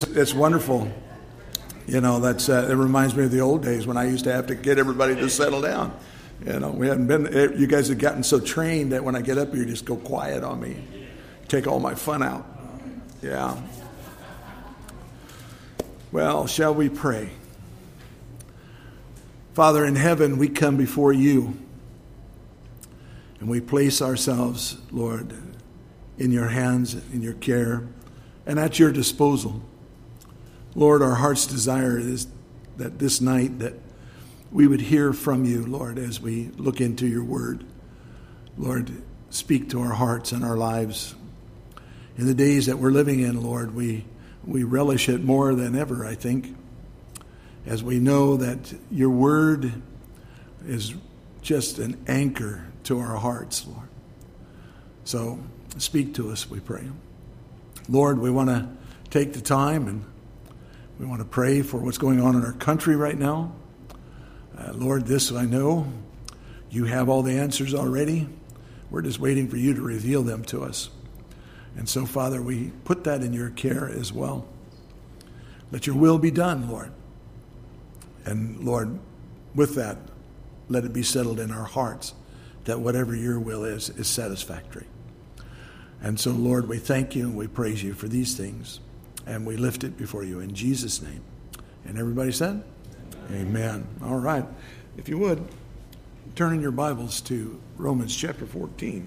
it's wonderful. You know, it reminds me of the old days when I used to have to get everybody to settle down. You know, you guys have gotten so trained that when I get up here, you just go quiet on me. Take all my fun out. Yeah. Well, shall we pray? Father in heaven, we come before you and we place ourselves, Lord, in your hands, in your care, and at your disposal. Lord, our heart's desire is that this night that we would hear from you, Lord, as we look into your word. Lord, speak to our hearts and our lives. In the days that we're living in, Lord, we relish it more than ever, I think, as we know that your word is just an anchor to our hearts, Lord. So speak to us, we pray. Lord, we want to take the time and we want to pray for what's going on in our country right now. Lord, this I know. You have all the answers already. We're just waiting for you to reveal them to us. And so, Father, we put that in your care as well. Let your will be done, Lord. And, Lord, with that, let it be settled in our hearts that whatever your will is satisfactory. And so, Lord, we thank you and we praise you for these things. And we lift it before you in Jesus' name. And everybody said? Amen. All right. If you would, turn in your Bibles to Romans chapter 14.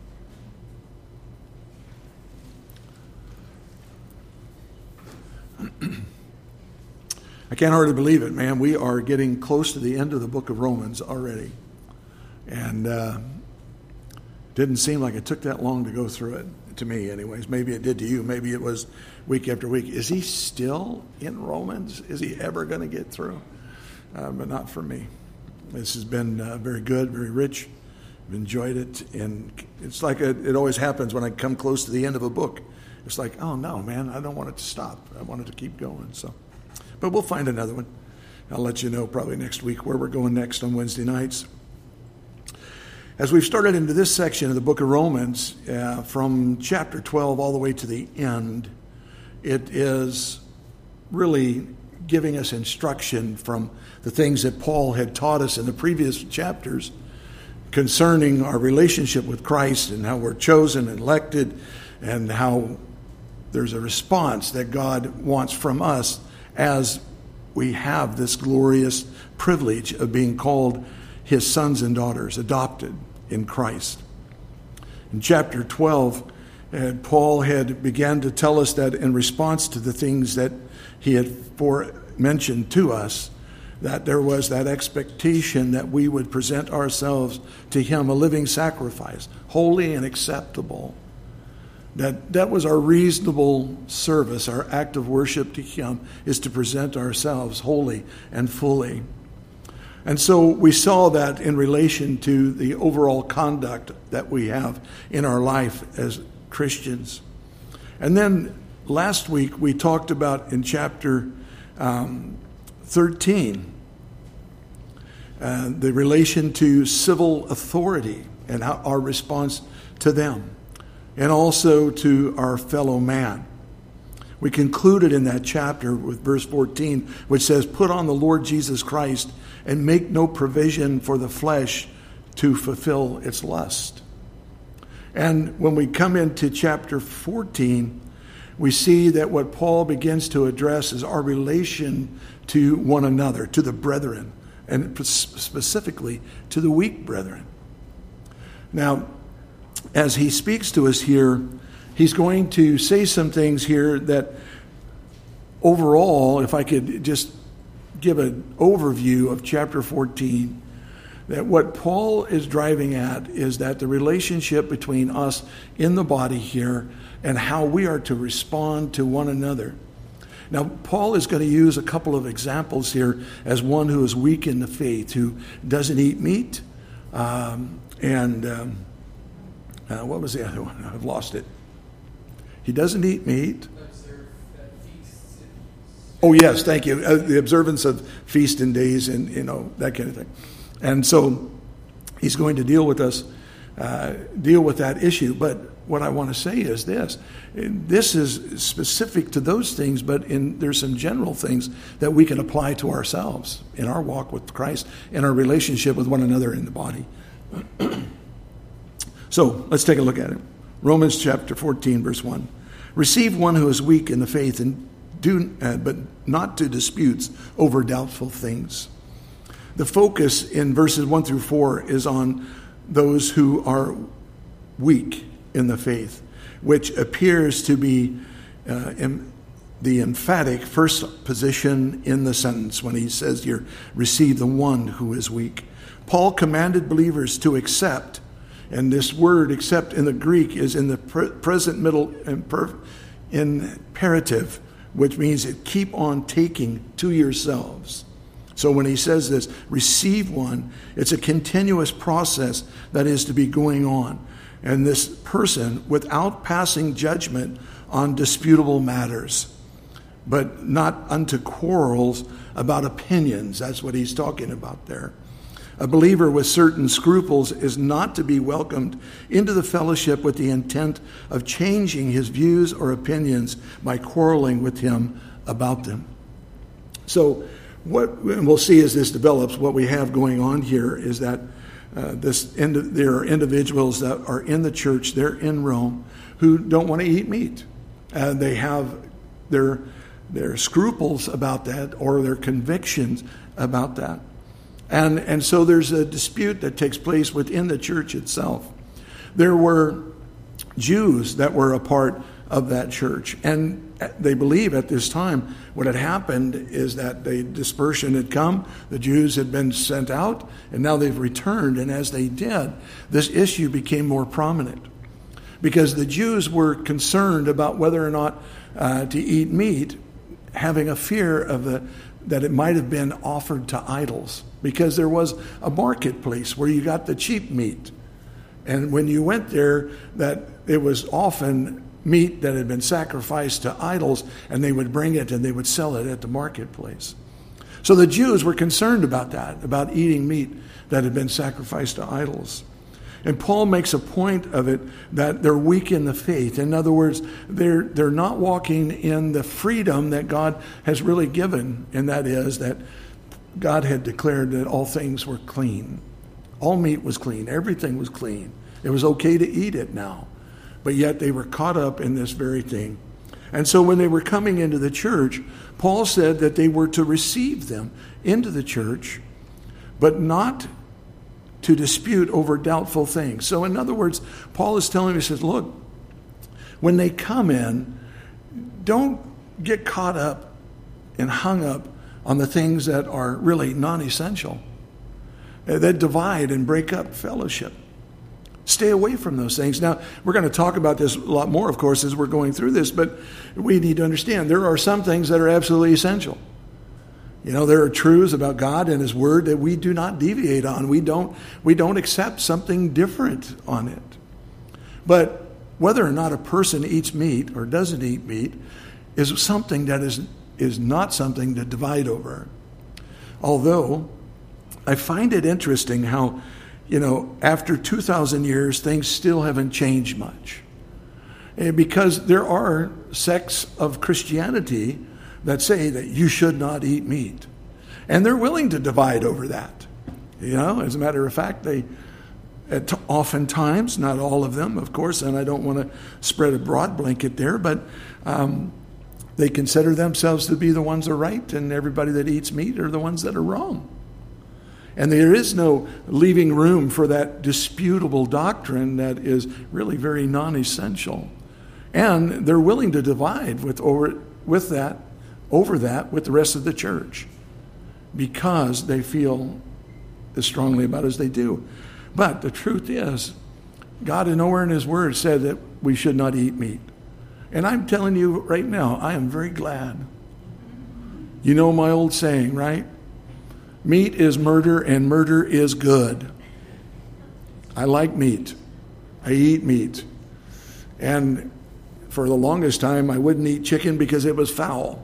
I can't hardly believe it, man. We are getting close to the end of the book of Romans already. And didn't seem like it took that long to go through it, to me anyways. Maybe it did to you. Maybe it was week after week. Is he still in Romans? Is he ever going to get through? But not for me. This has been very good, very rich. I've enjoyed it. And it's like it always happens when I come close to the end of a book. It's like, oh, no, man, I don't want it to stop. I want it to keep going. But we'll find another one. I'll let you know probably next week where we're going next on Wednesday nights. As we've started into this section of the book of Romans, from chapter 12 all the way to the end, it is really giving us instruction from the things that Paul had taught us in the previous chapters concerning our relationship with Christ and how we're chosen and elected and how there's a response that God wants from us as we have this glorious privilege of being called his sons and daughters, adopted in Christ. In chapter 12, Paul had began to tell us that in response to the things that he had mentioned to us, that there was that expectation that we would present ourselves to him a living sacrifice, holy and acceptable. That was our reasonable service, our act of worship to him, is to present ourselves wholly and fully. And so we saw that in relation to the overall conduct that we have in our life as Christians. And then last week we talked about in chapter 13 the relation to civil authority and our response to them, and also to our fellow man. We concluded in that chapter with verse 14, which says, "Put on the Lord Jesus Christ and make no provision for the flesh to fulfill its lust." And when we come into chapter 14, we see that what Paul begins to address is our relation to one another, to the brethren, and specifically to the weak brethren. Now, as he speaks to us here, he's going to say some things here that overall, if I could just give an overview of chapter 14, that what Paul is driving at is that the relationship between us in the body here and how we are to respond to one another. Now, Paul is going to use a couple of examples here as one who is weak in the faith, who doesn't eat meat, what was the other one? I've lost it. He doesn't eat meat. Oh, yes, thank you. The observance of feast and days and, that kind of thing. And so he's going to deal with that issue. But what I want to say is this. This is specific to those things, but there's some general things that we can apply to ourselves in our walk with Christ, in our relationship with one another in the body. So let's take a look at it. Romans chapter 14, verse 1. Receive one who is weak in the faith, and but not to disputes over doubtful things. The focus in verses 1 through 4 is on those who are weak in the faith, which appears to be the emphatic first position in the sentence when he says here, receive the one who is weak. Paul commanded believers to accept, and this word accept in the Greek is in the present middle imperative, which means it keep on taking to yourselves. So when he says this, receive one, it's a continuous process that is to be going on. And this person, without passing judgment on disputable matters, but not unto quarrels about opinions. That's what he's talking about there. A believer with certain scruples is not to be welcomed into the fellowship with the intent of changing his views or opinions by quarreling with him about them. So what we'll see as this develops, what we have going on here is that there are individuals that are in the church, they're in Rome, who don't want to eat meat. They have their scruples about that, or their convictions about that. And so there's a dispute that takes place within the church itself. There were Jews that were a part of that church, and they believe at this time what had happened is that the dispersion had come, the Jews had been sent out, and now they've returned. And as they did, this issue became more prominent because the Jews were concerned about whether or not to eat meat, having a fear of that it might have been offered to idols, because there was a marketplace where you got the cheap meat. And when you went there, that it was often meat that had been sacrificed to idols, and they would bring it and they would sell it at the marketplace. So the Jews were concerned about that, about eating meat that had been sacrificed to idols. And Paul makes a point of it that they're weak in the faith. In other words, they're not walking in the freedom that God has really given, and that is that God had declared that all things were clean. All meat was clean. Everything was clean. It was okay to eat it now. But yet they were caught up in this very thing. And so when they were coming into the church, Paul said that they were to receive them into the church, but not to dispute over doubtful things. So in other words, Paul is telling me, he says, look, when they come in, don't get caught up and hung up on the things that are really non-essential, that divide and break up fellowship. Stay away from those things. Now, we're going to talk about this a lot more, of course, as we're going through this, but we need to understand there are some things that are absolutely essential. You know, there are truths about God and His Word that we do not deviate on. We don't accept something different on it. But whether or not a person eats meat or doesn't eat meat is something that is not something to divide over. Although, I find it interesting how, you know, after 2,000 years, things still haven't changed much. Because there are sects of Christianity that say that you should not eat meat. And they're willing to divide over that. You know, as a matter of fact, they oftentimes, not all of them, of course, and I don't want to spread a broad blanket there, but they consider themselves to be the ones that are right, and everybody that eats meat are the ones that are wrong. And there is no leaving room for that disputable doctrine that is really very non-essential. And they're willing to divide over that with the rest of the church because they feel as strongly about it as they do. But the truth is, God nowhere in His Word said that we should not eat meat. And I'm telling you right now, I am very glad. You know my old saying, right? Meat is murder, and murder is good. I like meat. I eat meat. And for the longest time, I wouldn't eat chicken because it was foul.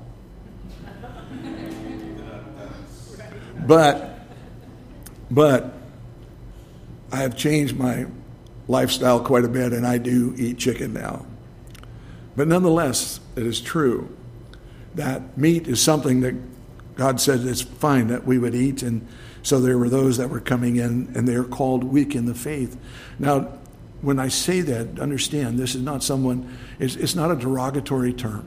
But I have changed my lifestyle quite a bit, and I do eat chicken now. But nonetheless, it is true that meat is something that God said it's fine that we would eat. And so there were those that were coming in, and they are called weak in the faith. Now, when I say that, understand this is not it's not a derogatory term.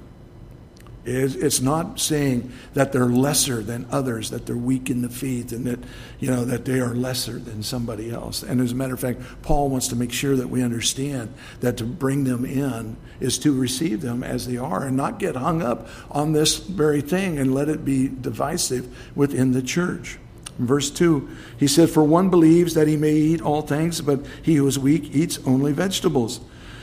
It's not saying that they're lesser than others, that they're weak in the faith, and that, that they are lesser than somebody else. And as a matter of fact, Paul wants to make sure that we understand that to bring them in is to receive them as they are and not get hung up on this very thing and let it be divisive within the church. In verse 2, he said, "For one believes that he may eat all things, but he who is weak eats only vegetables."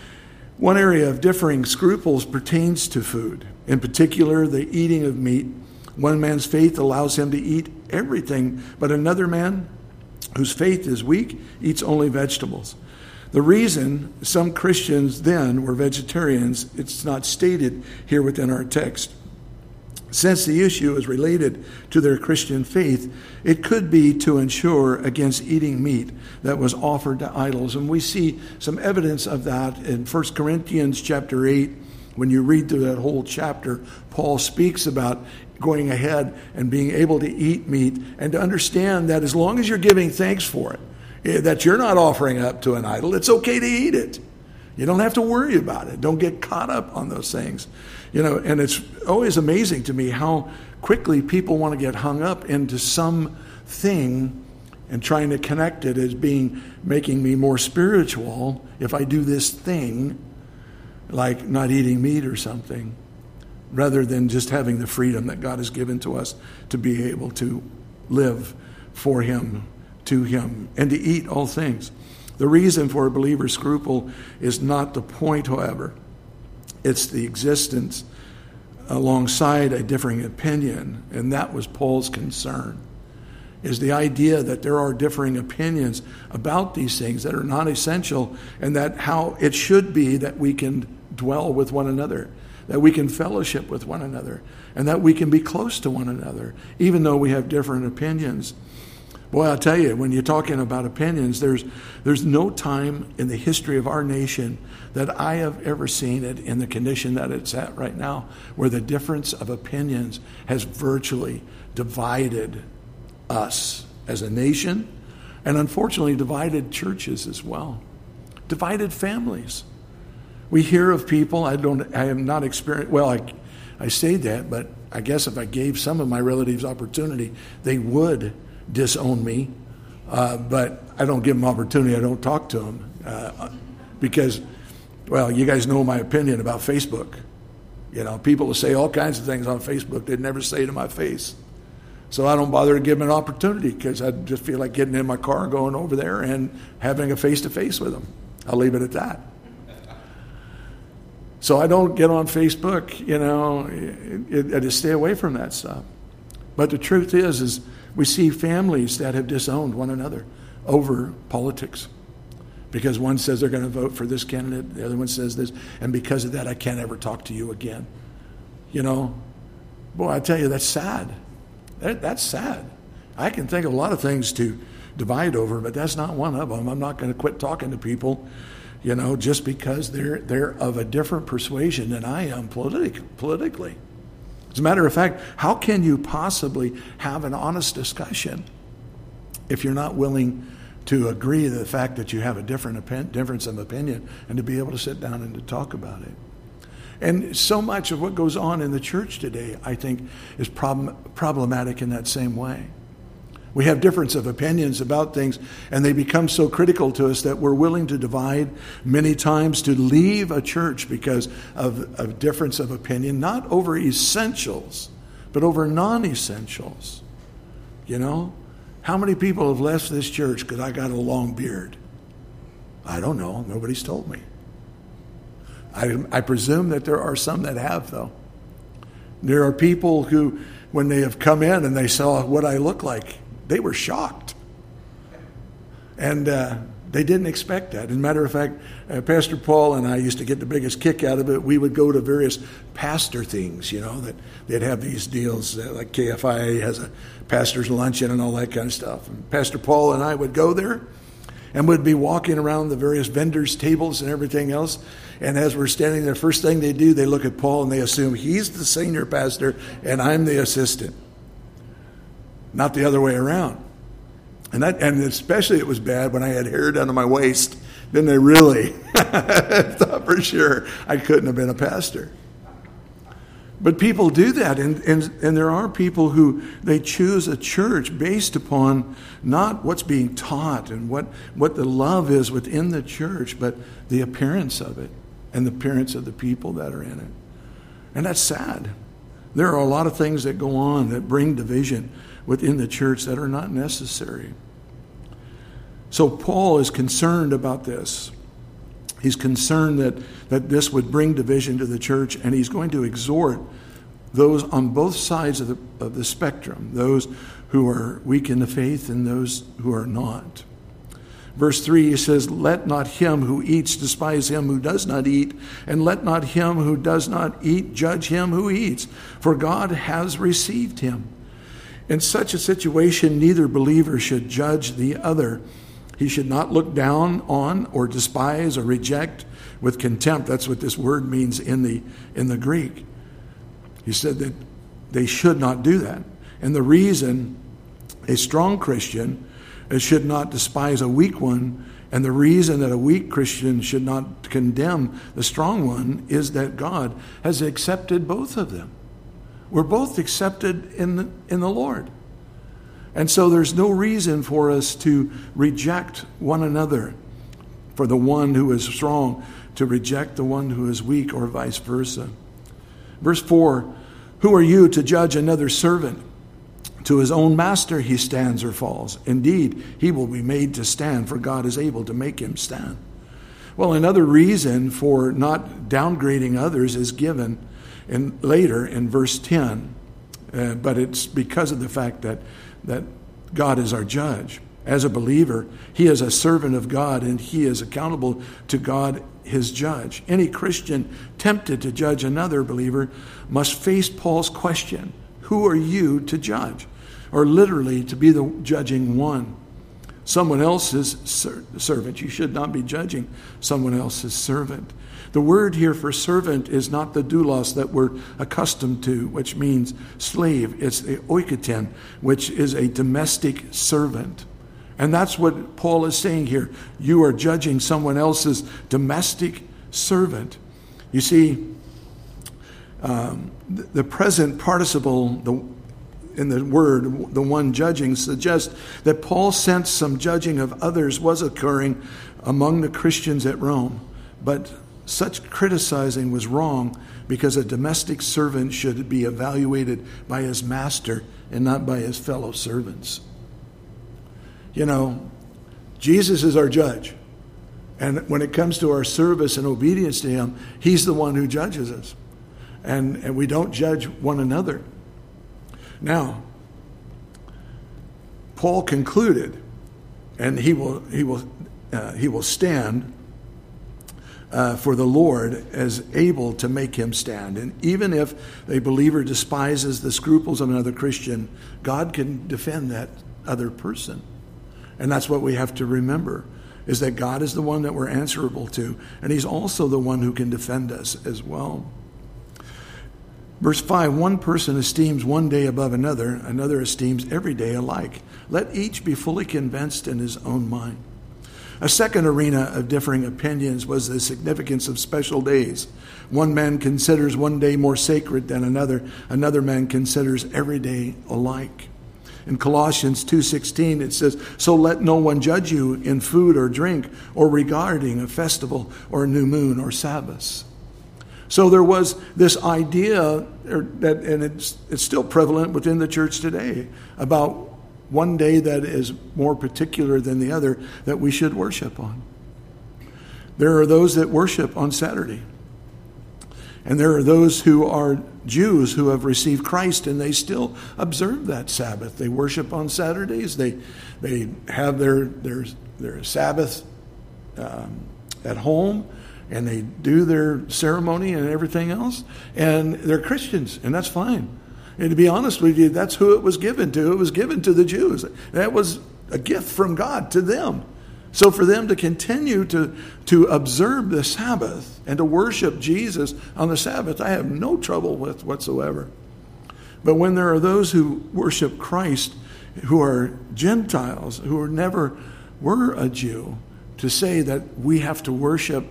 One area of differing scruples pertains to food, in particular the eating of meat. One man's faith allows him to eat everything, but another man whose faith is weak eats only vegetables. The reason some Christians then were vegetarians, it's not stated here within our text. Since the issue is related to their Christian faith, it could be to ensure against eating meat that was offered to idols. And we see some evidence of that in 1 Corinthians chapter 8. When you read through that whole chapter, Paul speaks about going ahead and being able to eat meat and to understand that as long as you're giving thanks for it, that you're not offering up to an idol, it's okay to eat it. You don't have to worry about it. Don't get caught up on those things. And it's always amazing to me how quickly people want to get hung up into something and trying to connect it as making me more spiritual if I do this thing, like not eating meat or something, rather than just having the freedom that God has given to us to be able to live for Him, to Him, and to eat all things. The reason for a believer's scruple is not the point, however. It's the existence alongside a differing opinion, and that was Paul's concern, is the idea that there are differing opinions about these things that are not essential, and that how it should be that we can dwell with one another, that we can fellowship with one another, and that we can be close to one another, even though we have different opinions. Boy, I'll tell you, when you're talking about opinions, there's no time in the history of our nation that I have ever seen it in the condition that it's at right now, where the difference of opinions has virtually divided us as a nation, and unfortunately divided churches as well, divided families. We hear of people, I have not experienced, well, I say that, but I guess if I gave some of my relatives opportunity, they would disown me, but I don't give them opportunity. I don't talk to them because, well, you guys know my opinion about Facebook. People will say all kinds of things on Facebook they'd never say to my face. So I don't bother to give them an opportunity because I just feel like getting in my car and going over there and having a face-to-face with them. I'll leave it at that. So I don't get on Facebook, I just stay away from that stuff. But the truth is we see families that have disowned one another over politics. Because one says they're going to vote for this candidate, the other one says this, and because of that, I can't ever talk to you again. Boy, I tell you, that's sad. That's sad. I can think of a lot of things to divide over, but that's not one of them. I'm not going to quit talking to people, just because they're of a different persuasion than I am politically. As a matter of fact, how can you possibly have an honest discussion if you're not willing to agree to the fact that you have a difference of opinion and to be able to sit down and to talk about it? And so much of what goes on in the church today, I think, is problematic in that same way. We have difference of opinions about things, and they become so critical to us that we're willing to divide many times, to leave a church because of difference of opinion, not over essentials, but over non-essentials. How many people have left this church because I got a long beard? I don't know. Nobody's told me. I presume that there are some that have, though. There are people who, when they have come in and they saw what I look like, they were shocked. And they didn't expect that. As a matter of fact, Pastor Paul and I used to get the biggest kick out of it. We would go to various pastor things, that they'd have these deals, like KFIA has a pastor's luncheon and all that kind of stuff. And Pastor Paul and I would go there, and would be walking around the various vendors' tables and everything else. And as we're standing there, first thing they do, they look at Paul and they assume he's the senior pastor and I'm the assistant. Not the other way around. And especially it was bad when I had hair down to my waist. Then they really thought for sure I couldn't have been a pastor. But people do that, and there are people who they choose a church based upon not what's being taught and what the love is within the church, but the appearance of it and the appearance of the people that are in it. And that's sad. There are a lot of things that go on that bring division within the church that are not necessary. So Paul is concerned about this. He's concerned that this would bring division to the church, and he's going to exhort those on both sides of the spectrum, those who are weak in the faith and those who are not. Verse 3, he says, "Let not him who eats despise him who does not eat, and let not him who does not eat judge him who eats, for God has received him." In such a situation, neither believer should judge the other. He should not look down on or despise or reject with contempt. That's what this word means in the Greek. He said that they should not do that. And the reason a strong Christian should not despise a weak one, and the reason that a weak Christian should not condemn the strong one, is that God has accepted both of them. We're both accepted in the Lord. And so there's no reason for us to reject one another, for the one who is strong to reject the one who is weak, or vice versa. Verse 4, "Who are you to judge another servant? To his own master he stands or falls. Indeed, he will be made to stand, for God is able to make him stand." Well, another reason for not downgrading others is given later in verse 10. But it's because of the fact that God is our judge. As a believer, he is a servant of God, and he is accountable to God, his judge. Any Christian tempted to judge another believer must face Paul's question, "Who are you to judge?" Or literally, to be the judging one. Someone else's servant. You should not be judging someone else's servant. The word here for servant is not the doulos that we're accustomed to, which means slave. It's the oikoten, which is a domestic servant. And that's what Paul is saying here. You are judging someone else's domestic servant. You see, the present participle in the word, the one judging, suggests that Paul sensed some judging of others was occurring among the Christians at Rome. But such criticizing was wrong, because a domestic servant should be evaluated by his master and not by his fellow servants. You know, Jesus is our judge. And when it comes to our service and obedience to him, he's the one who judges us. And we don't judge one another. Now, Paul concluded, and he will stand for the Lord as able to make him stand. And even if a believer despises the scruples of another Christian, God can defend that other person. And that's what we have to remember, is that God is the one that we're answerable to, and he's also the one who can defend us as well. Verse 5, "One person esteems one day above another, another esteems every day alike. Let each be fully convinced in his own mind." A second arena of differing opinions was the significance of special days. One man considers one day more sacred than another. Another man considers every day alike. In Colossians 2:16 it says, "So let no one judge you in food or drink, or regarding a festival or a new moon or Sabbaths." So there was this idea, and it's still prevalent within the church today, about one day that is more particular than the other that we should worship on. There are those that worship on Saturday. And there are those who are Jews who have received Christ, and they still observe that Sabbath. They worship on Saturdays. They have their Sabbath at home, and they do their ceremony and everything else. And they're Christians, and that's fine. And to be honest with you, that's who it was given to. It was given to the Jews. That was a gift from God to them. So for them to continue to observe the Sabbath and to worship Jesus on the Sabbath, I have no trouble with whatsoever. But when there are those who worship Christ, who are Gentiles, who never were a Jew, to say that we have to worship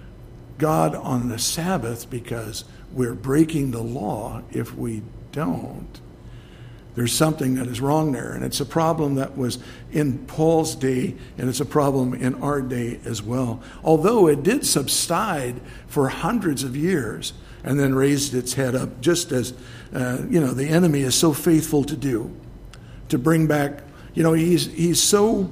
God on the Sabbath because we're breaking the law if we don't, there's something that is wrong there. And it's a problem that was in Paul's day, and it's a problem in our day as well. Although it did subside for hundreds of years and then raised its head up, just as, the enemy is so faithful to do, to bring back, he's so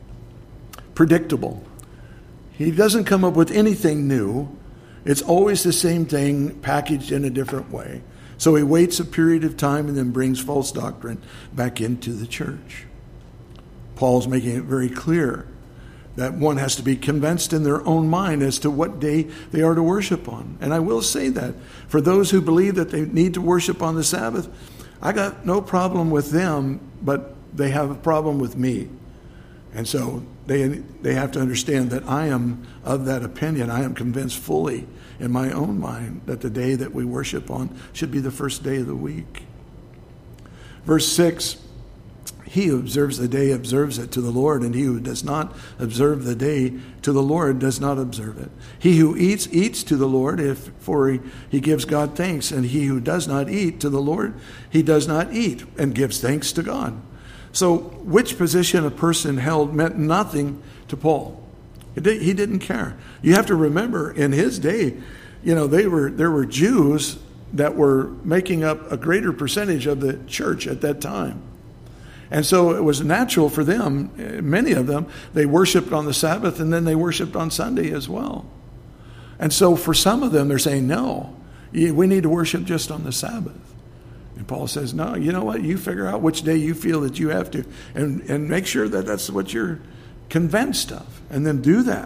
predictable. He doesn't come up with anything new. It's always the same thing packaged in a different way. So he waits a period of time and then brings false doctrine back into the church. Paul's making it very clear that one has to be convinced in their own mind as to what day they are to worship on. And I will say that for those who believe that they need to worship on the Sabbath, I got no problem with them, but they have a problem with me. And so they have to understand that I am of that opinion. I am convinced fully in my own mind that the day that we worship on should be the first day of the week. Verse 6, he who observes the day observes it to the Lord, and he who does not observe the day to the Lord does not observe it. He who eats to the Lord, for he gives God thanks, and he who does not eat to the Lord, he does not eat and gives thanks to God. So which position a person held meant nothing to Paul. He didn't care. You have to remember, in his day, there were Jews that were making up a greater percentage of the church at that time. And so it was natural for them, many of them, they worshiped on the Sabbath and then they worshiped on Sunday as well. And so for some of them, they're saying, no, we need to worship just on the Sabbath. And Paul says, no, you know what? You figure out which day you feel that you have to, and make sure that that's what you're convinced of, and then do that.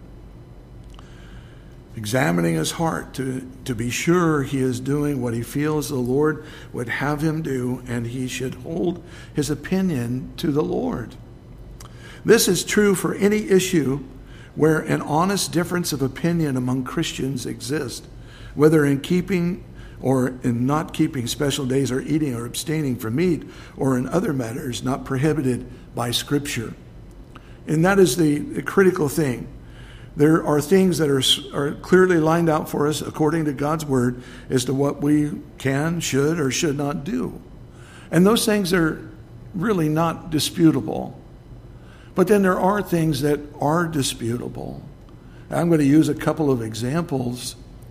Examining his heart to be sure he is doing what he feels the Lord would have him do, and he should hold his opinion to the Lord. This is true for any issue where an honest difference of opinion among Christians exists, whether in keeping or in not keeping special days, or eating or abstaining from meat, or in other matters not prohibited by Scripture. And that is the critical thing. There are things that are clearly lined out for us according to God's Word as to what we can, should, or should not do. And those things are really not disputable. But then there are things that are disputable. I'm going to use a couple of examples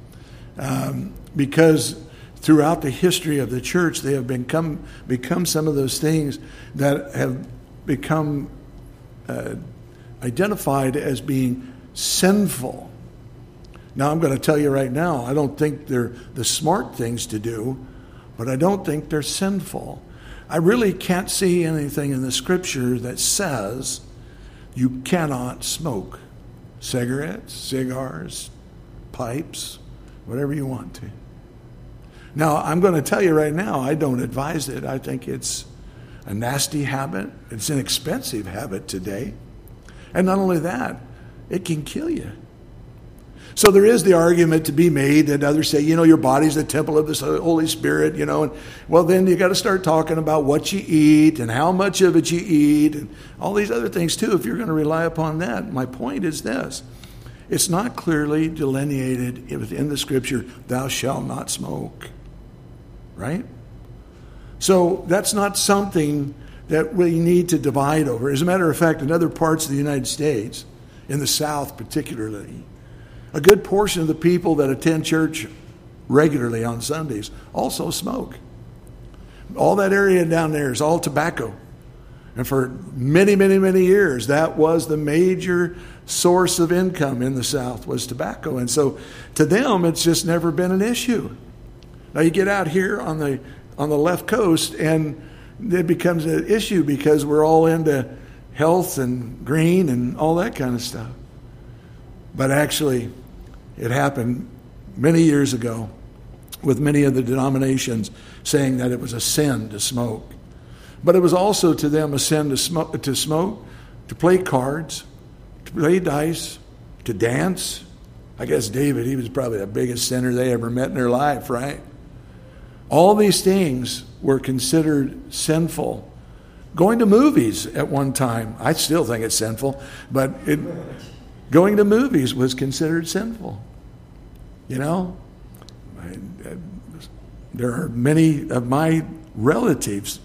because throughout the history of the church, they have become some of those things that have become identified as being sinful. Now, I'm going to tell you right now, I don't think they're the smart things to do, but I don't think they're sinful. I really can't see anything in the Scripture that says you cannot smoke cigarettes, cigars, pipes, whatever you want to. Now, I'm going to tell you right now, I don't advise it. I think it's a nasty habit. It's an expensive habit today. And not only that, it can kill you. So there is the argument to be made that others say, your body's the temple of the Holy Spirit, and well, then you got to start talking about what you eat and how much of it you eat and all these other things too, if you're going to rely upon that. My point is this. It's not clearly delineated within the Scripture, thou shalt not smoke. Right? So that's not something that we need to divide over. As a matter of fact, in other parts of the United States, in the South particularly, a good portion of the people that attend church regularly on Sundays also smoke. All that area down there is all tobacco. And for many, many, many years, that was the major source of income in the South, was tobacco. And so to them, it's just never been an issue. Now you get out here on the left coast, and it becomes an issue because we're all into health and green and all that kind of stuff. But actually, it happened many years ago with many of the denominations saying that it was a sin to smoke. But it was also to them a sin to smoke, to play cards, to play dice, to dance. I guess David, he was probably the biggest sinner they ever met in their life, right? All these things were considered sinful. Going to movies at one time, I still think it's sinful, but going to movies was considered sinful. You know, there are many of my relatives,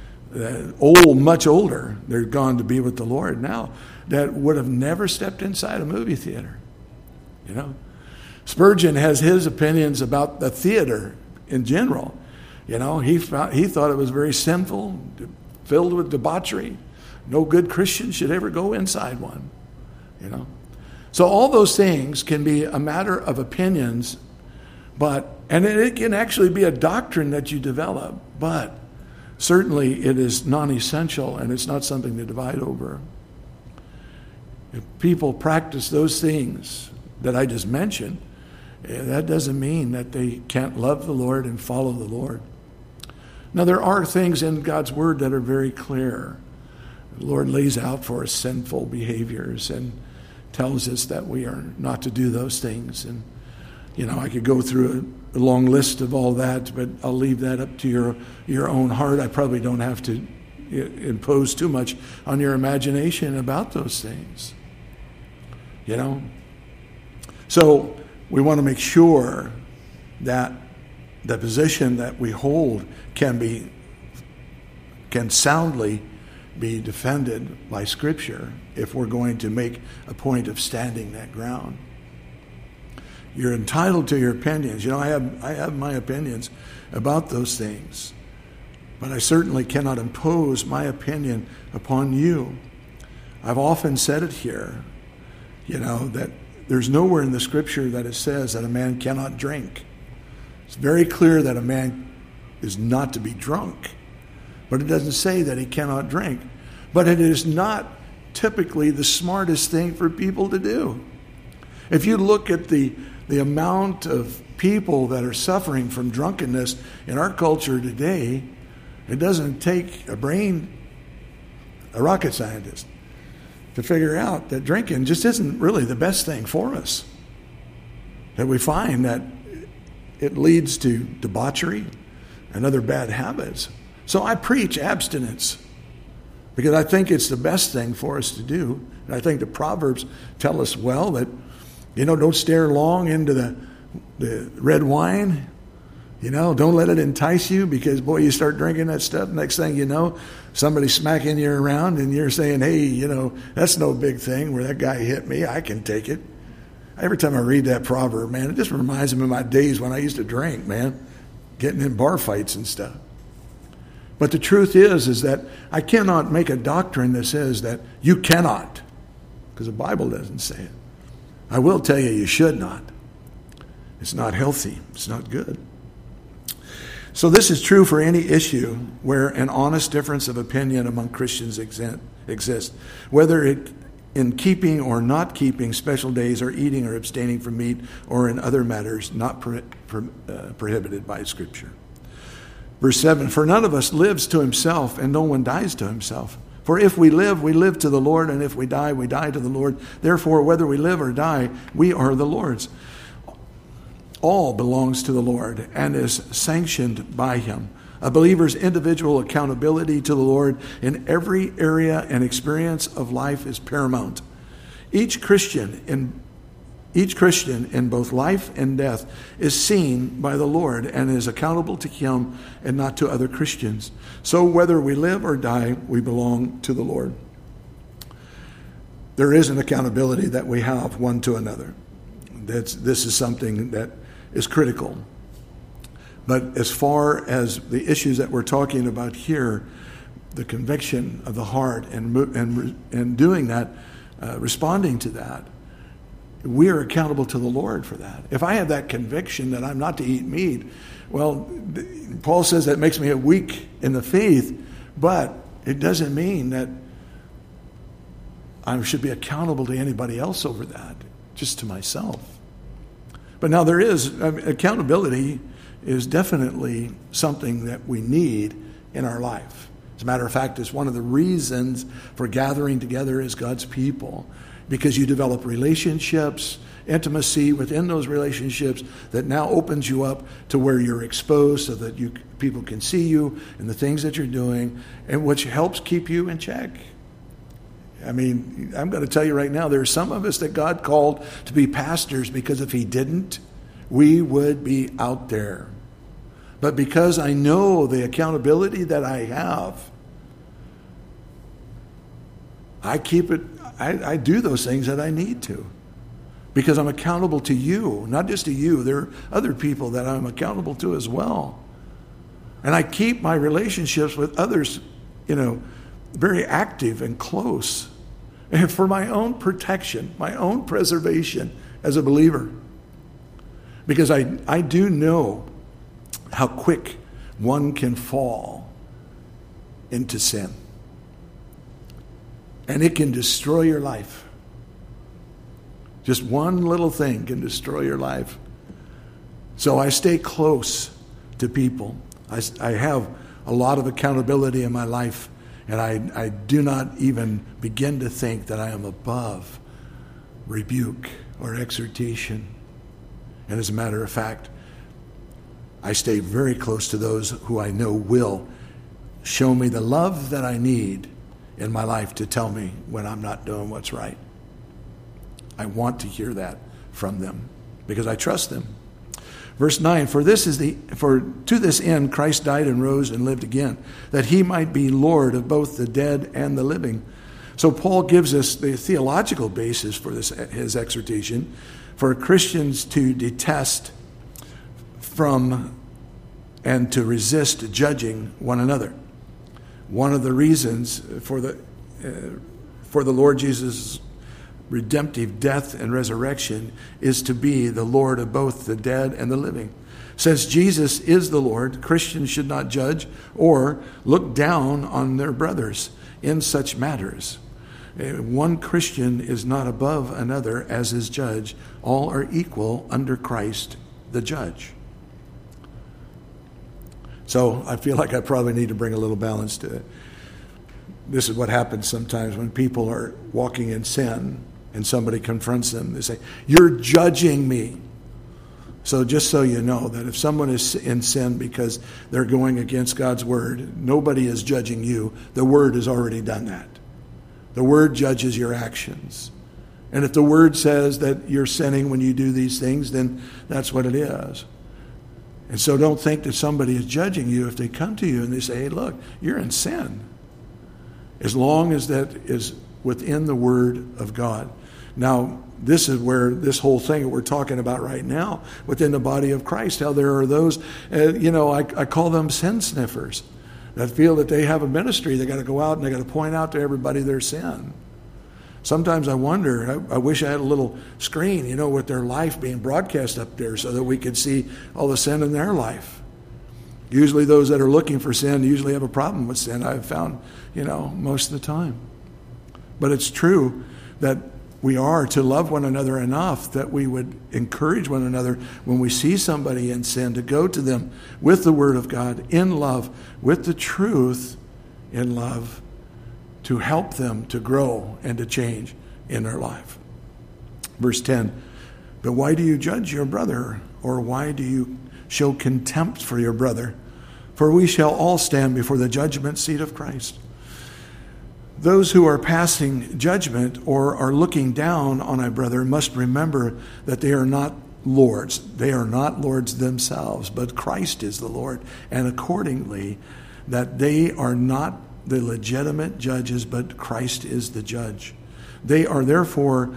much older, they're gone to be with the Lord now, that would have never stepped inside a movie theater. You know, Spurgeon has his opinions about the theater in general. You know, he thought it was very sinful, filled with debauchery. No good Christian should ever go inside one. You know, so all those things can be a matter of opinions, and it can actually be a doctrine that you develop, but certainly it is non-essential and it's not something to divide over. If people practice those things that I just mentioned, that doesn't mean that they can't love the Lord and follow the Lord. Now, there are things in God's Word that are very clear. The Lord lays out for us sinful behaviors and tells us that we are not to do those things. And, you know, I could go through a long list of all that, but I'll leave that up to your own heart. I probably don't have to impose too much on your imagination about those things. You know? So we want to make sure that the position that we hold can soundly be defended by Scripture if we're going to make a point of standing that ground. You're entitled to your opinions. You know, I have my opinions about those things, but I certainly cannot impose my opinion upon you. I've often said it here, you know, that there's nowhere in the Scripture that it says that a man cannot drink. It's very clear that a man is not to be drunk, but it doesn't say that he cannot drink. But it is not typically the smartest thing for people to do. If you look at the amount of people that are suffering from drunkenness in our culture today, it doesn't take a rocket scientist, to figure out that drinking just isn't really the best thing for us. That we find that it leads to debauchery and other bad habits. So I preach abstinence because I think it's the best thing for us to do. And I think the Proverbs tell us well that, you know, don't stare long into the red wine. You know, don't let it entice you because, boy, you start drinking that stuff. Next thing you know, somebody's smacking you around and you're saying, hey, you know, that's no big thing where that guy hit me. I can take it. Every time I read that proverb, man, it just reminds me of my days when I used to drink, man, getting in bar fights and stuff. But the truth is that I cannot make a doctrine that says that you cannot, because the Bible doesn't say it. I will tell you should not. It's not healthy. It's not good. So this is true for any issue where an honest difference of opinion among Christians exists, whether it in keeping or not keeping special days or eating or abstaining from meat or in other matters not prohibited by Scripture. Verse 7, for none of us lives to himself and no one dies to himself. For if we live to the Lord, and if we die to the Lord. Therefore, whether we live or die, we are the Lord's. All belongs to the Lord and is sanctioned by him. A believer's individual accountability to the Lord in every area and experience of life is paramount. Each Christian in both life and death is seen by the Lord and is accountable to him and not to other Christians. So whether we live or die, we belong to the Lord. There is an accountability that we have one to another. This is something that is critical. But as far as the issues that we're talking about here, the conviction of the heart and doing that, responding to that, we are accountable to the Lord for that. If I have that conviction that I'm not to eat meat, well, Paul says that makes me weak in the faith, but it doesn't mean that I should be accountable to anybody else over that, just to myself. But now there is, accountability is definitely something that we need in our life. As a matter of fact, it's one of the reasons for gathering together as God's people because you develop relationships, intimacy within those relationships that now opens you up to where you're exposed so that people can see you and the things that you're doing, and which helps keep you in check. I mean, I'm going to tell you right now, there are some of us that God called to be pastors because if he didn't, we would be out there. But because I know the accountability that I have, I keep it, I do those things that I need to. Because I'm accountable to you, not just to you. There are other people that I'm accountable to as well. And I keep my relationships with others, very active and close. And for my own protection, my own preservation as a believer. Because I do know how quick one can fall into sin. And it can destroy your life. Just one little thing can destroy your life. So I stay close to people. I have a lot of accountability in my life, and I do not even begin to think that I am above rebuke or exhortation. And as a matter of fact, I stay very close to those who I know will show me the love that I need in my life to tell me when I'm not doing what's right. I want to hear that from them because I trust them. Verse 9, for to this end Christ died and rose and lived again, that he might be Lord of both the dead and the living. So Paul gives us the theological basis for his exhortation, for Christians to detest from and to resist judging one another. One of the reasons for the Lord Jesus' redemptive death and resurrection is to be the Lord of both the dead and the living. Since Jesus is the Lord, Christians should not judge or look down on their brothers in such matters. One Christian is not above another as his judge. All are equal under Christ, the judge. So I feel like I probably need to bring a little balance to it. This is what happens sometimes when people are walking in sin and somebody confronts them. They say, "You're judging me." So just so you know that if someone is in sin because they're going against God's word, nobody is judging you. The word has already done that. The word judges your actions. And if the word says that you're sinning when you do these things, then that's what it is. And so don't think that somebody is judging you if they come to you and they say, "Hey, look, you're in sin." As long as that is within the word of God. Now, this is where this whole thing that we're talking about right now within the body of Christ, how there are those, I call them sin sniffers that feel that they have a ministry. They got to go out and they got to point out to everybody their sin. Sometimes I wonder, I wish I had a little screen, with their life being broadcast up there so that we could see all the sin in their life. Usually those that are looking for sin usually have a problem with sin, I've found, most of the time. But it's true that we are to love one another enough that we would encourage one another when we see somebody in sin to go to them with the word of God in love, with the truth in love, to help them to grow and to change in their life. Verse 10, but why do you judge your brother? Or why do you show contempt for your brother? For we shall all stand before the judgment seat of Christ. Those who are passing judgment or are looking down on a brother must remember that they are not lords. They are not lords themselves, but Christ is the Lord. And accordingly, that they are not the legitimate judges, but Christ is the judge. They are therefore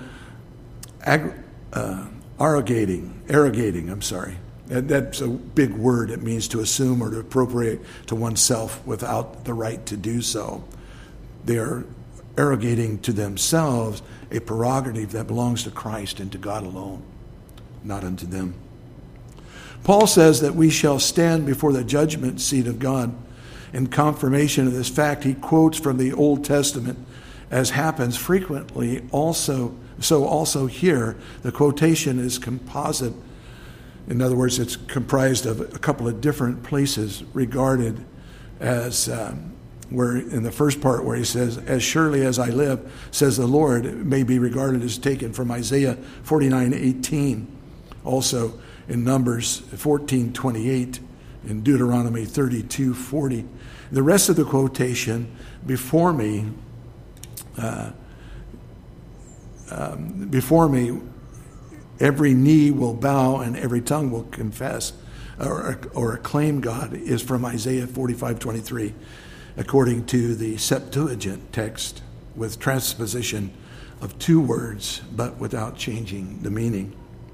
arrogating. That's a big word. It means to assume or to appropriate to oneself without the right to do so. They are arrogating to themselves a prerogative that belongs to Christ and to God alone, not unto them. Paul says that we shall stand before the judgment seat of God. In confirmation of this fact, he quotes from the Old Testament, as happens frequently also. So also here, the quotation is composite. In other words, it's comprised of a couple of different places regarded as where in the first part where he says, as surely as I live, says the Lord, it may be regarded as taken from Isaiah 49:18. Also in Numbers 14:28, in Deuteronomy 32:40. The rest of the quotation, before me, every knee will bow and every tongue will confess or acclaim God, is from Isaiah 45:23, according to the Septuagint text, with transposition of two words, but without changing the meaning.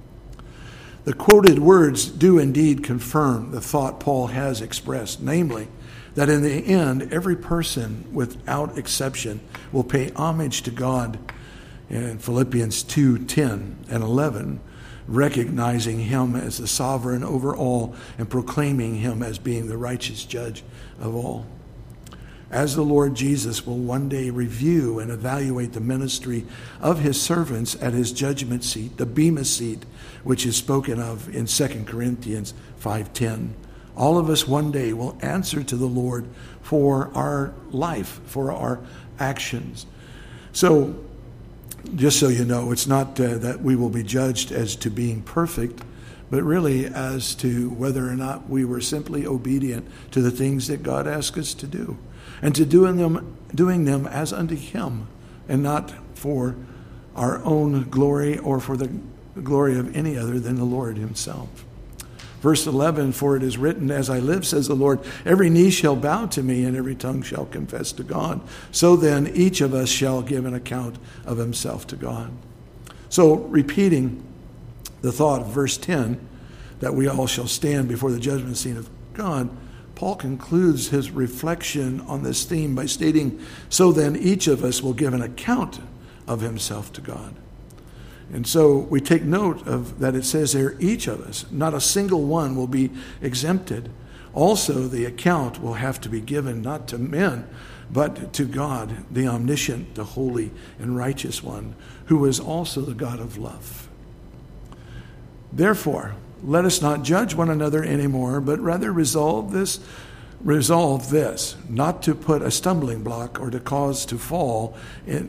The quoted words do indeed confirm the thought Paul has expressed, namely, that in the end, every person, without exception, will pay homage to God in Philippians 2:10 and 11, recognizing him as the sovereign over all and proclaiming him as being the righteous judge of all. As the Lord Jesus will one day review and evaluate the ministry of his servants at his judgment seat, the Bema seat, which is spoken of in 2 Corinthians 5:10. All of us one day will answer to the Lord for our life, for our actions. So, just so you know, it's not that we will be judged as to being perfect, but really as to whether or not we were simply obedient to the things that God asked us to do, and to doing them as unto him, and not for our own glory or for the glory of any other than the Lord himself. Verse 11, for it is written, as I live, says the Lord, every knee shall bow to me and every tongue shall confess to God. So then each of us shall give an account of himself to God. So repeating the thought of verse 10, that we all shall stand before the judgment seat of God, Paul concludes his reflection on this theme by stating, so then each of us will give an account of himself to God. And so we take note of that it says there, each of us, not a single one will be exempted. Also, the account will have to be given not to men, but to God, the omniscient, the holy, and righteous one, who is also the God of love. Therefore, let us not judge one another anymore, but rather resolve this, not to put a stumbling block or a cause to fall in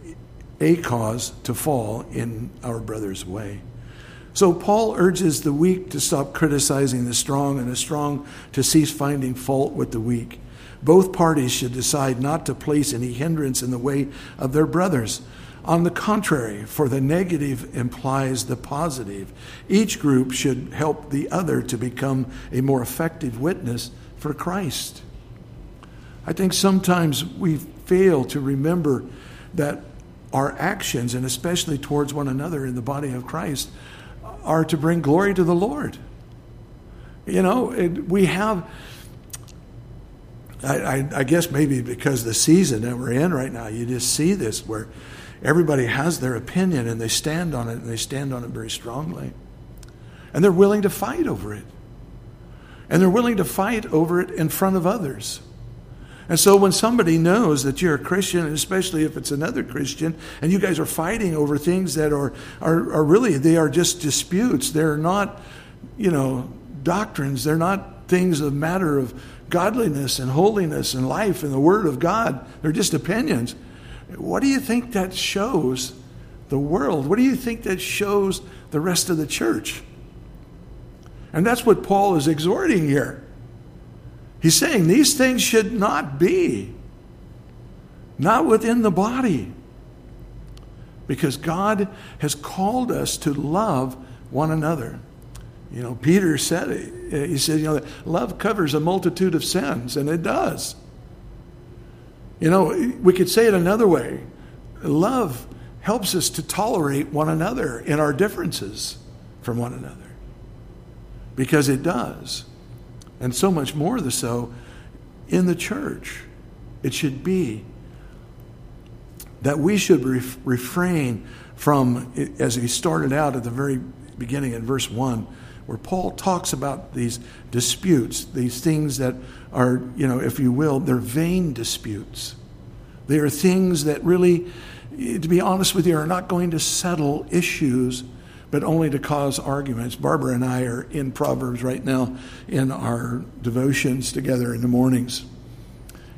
our brother's way. So Paul urges the weak to stop criticizing the strong and the strong to cease finding fault with the weak. Both parties should decide not to place any hindrance in the way of their brothers. On the contrary, for the negative implies the positive. Each group should help the other to become a more effective witness for Christ. I think sometimes we fail to remember that our actions, and especially towards one another in the body of Christ, are to bring glory to the Lord. You know, we have, I guess maybe because the season that we're in right now, you just see this where everybody has their opinion and they stand on it, and they stand on it very strongly. And they're willing to fight over it. And they're willing to fight over it in front of others. And so when somebody knows that you're a Christian, and especially if it's another Christian, and you guys are fighting over things that are really, they are just disputes. They're not, doctrines. They're not things of matter of godliness and holiness and life and the Word of God. They're just opinions. What do you think that shows the world? What do you think that shows the rest of the church? And that's what Paul is exhorting here. He's saying these things should not be, not within the body, because God has called us to love one another. Peter said it. He said, that love covers a multitude of sins, and it does. We could say it another way. Love helps us to tolerate one another in our differences from one another, because it does. And so much more so in the church. It should be that we should refrain from, as he started out at the very beginning in verse 1, where Paul talks about these disputes, these things that are, if you will, they're vain disputes. They are things that really, to be honest with you, are not going to settle issues, but only to cause arguments. Barbara and I are in Proverbs right now in our devotions together in the mornings.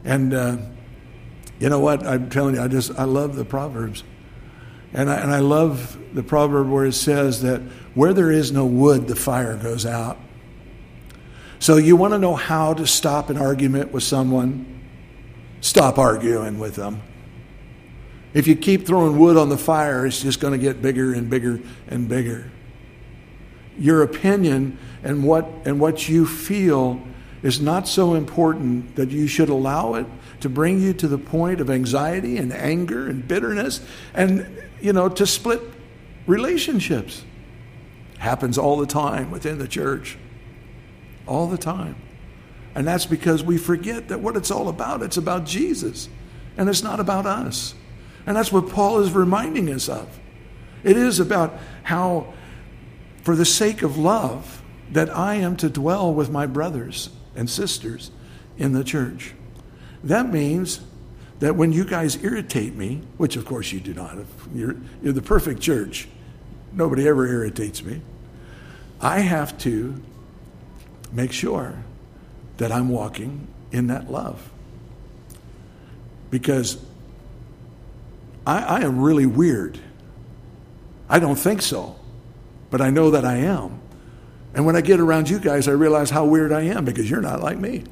And you know what? I'm telling you, I love the Proverbs. And I love the proverb where it says that where there is no wood, the fire goes out. So you want to know how to stop an argument with someone? Stop arguing with them. If you keep throwing wood on the fire, it's just going to get bigger and bigger and bigger. Your opinion and what you feel is not so important that you should allow it to bring you to the point of anxiety and anger and bitterness and, to split relationships. Happens all the time within the church. All the time. And that's because we forget that what it's all about, it's about Jesus. And it's not about us. And that's what Paul is reminding us of. It is about how, for the sake of love, that I am to dwell with my brothers and sisters in the church. That means that when you guys irritate me, which of course you do not, you're the perfect church. Nobody ever irritates me. I have to make sure that I'm walking in that love. Because I am really weird. I don't think so, but I know that I am. And when I get around you guys, I realize how weird I am because you're not like me.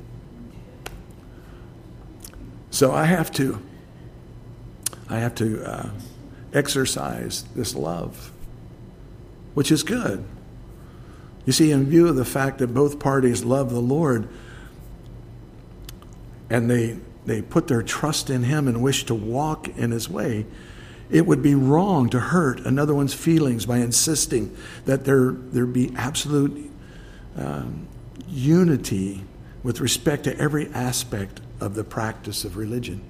So I have to exercise this love, which is good. You see, in view of the fact that both parties love the Lord and they put their trust in Him and wish to walk in His way, it would be wrong to hurt another one's feelings by insisting that there be absolute unity with respect to every aspect of the practice of religion.